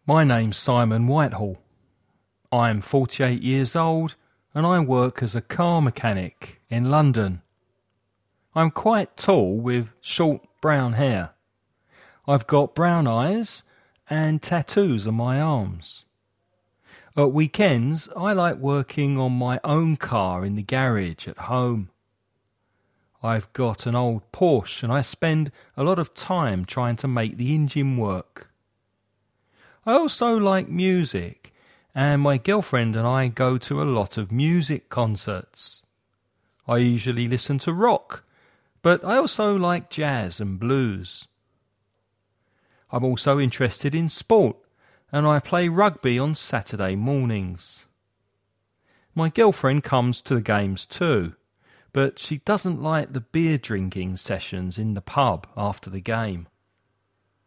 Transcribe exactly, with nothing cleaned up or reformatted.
My name's Simon Whitehall. I'm forty-eight years old and I work as a car mechanic in London. I'm quite tall with short brown hair. I've got brown eyes and tattoos on my arms. At weekends, I like working on my own car in the garage at home. I've got an old Porsche and I spend a lot of time trying to make the engine work. I also like music, and my girlfriend and I go to a lot of music concerts. I usually listen to rock, but I also like jazz and blues. I'm also interested in sport, and I play rugby on Saturday mornings. My girlfriend comes to the games too, but she doesn't like the beer drinking sessions in the pub after the game.